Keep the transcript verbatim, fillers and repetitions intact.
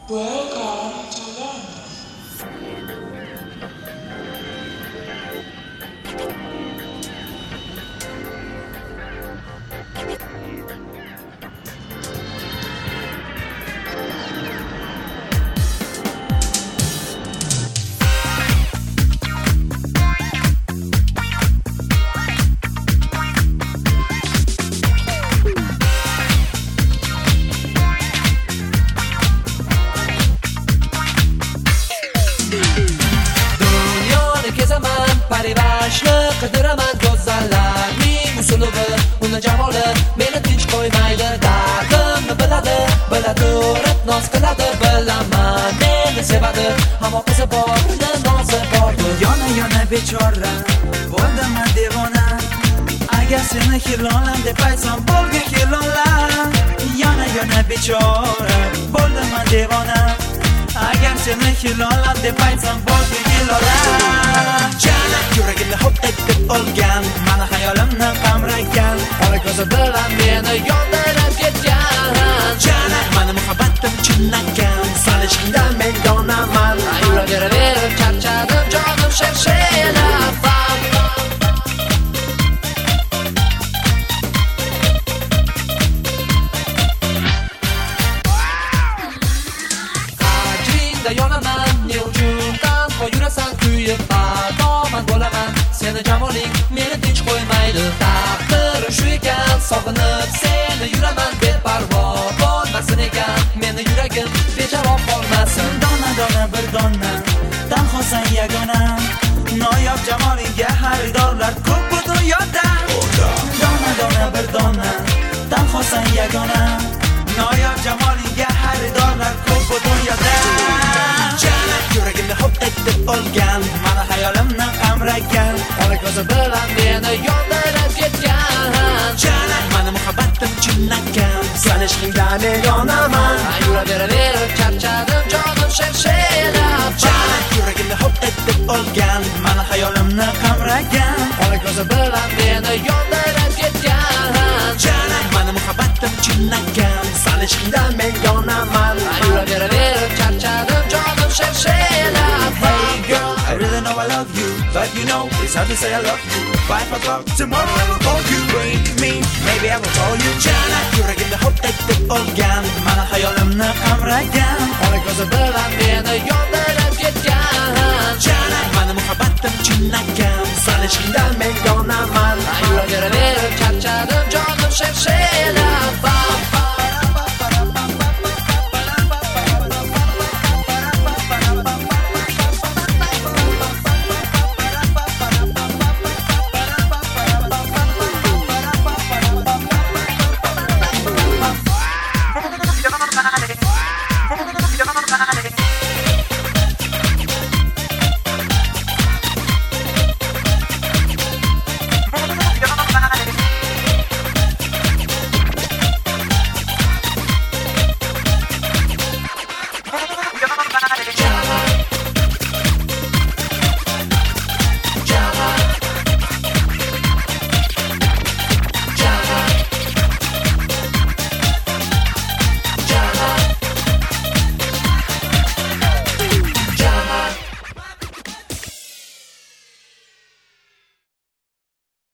Welcome to London. Parivashni qidiraman go'zallarning usulubi, uni jamoli meni tinch qo'ymaydi. Dardimni biladi, bilaturib noz qiladi, bilaman meni sevadi, ammo qizi bor, nozi bor. Yona yona bechora, bo'ldiman devona. Agar seni hilolam deb aytsam bo'lgin hilolar. Yona yona bechora, bo'ldiman devona. Agar seni hilolam deb aytsam bo'lgin hilolar. Jana yuragimni hop etib olgan, mana hayolimni qamragan, Qora ko'zi bilan meni yondirib ketgan. Jana mani muhabbatim chinnagan, san ishqingdan men yonaman. Yuraveraverib charchadim, jonim sharshayib. Qadringda yonaman, ne uchun tanho yurasan kuyib. Badoman bo'laman, seni jamoling meni tinch qo'ymaydi. Taqdirim shu ekan, sog'inib seni yuraman beparvo. Bo'lmasin ekan meni yuragim bejavob qolmasin. Dona dona bir dona, tanhosan yagona. Noyob jamolingga xaridorlar ko'p bu dunyoda. Dona dona bir dona, tanhosan yagona. Noyob jamolingga xaridorlar ko'p bu dunyoda. Jana yuragimni hop etib olgan, mana hayolimni qamragan, Qora ko'zi bilan meni yondirib ketgan. Jana mani muhabbatim chinnagan, san ishqingdan men yonaman. Yuraveraverib charchadim, jonim sharshayib. Jana yuragimni hop etib olgan, mana hayolimni qamragan, Qora ko'zi bilan meni yondirib ketgan. Jana mani muhabbatim chinnagan, san ishqingdan men yonaman. Yuraveraverib charchadim, jonim sharshayib. Hey girl, I really know I love you, but you know it's hard to say I love you. Five o'clock tomorrow I will call you. Bring me, maybe I will call you. Jana yuragimni hop etib olgan, mana hayolimni qamragan, Qora ko'zi bilan meni yondirib ketgan. Jana mani muhabbatim chinnagan, san ishqingdan men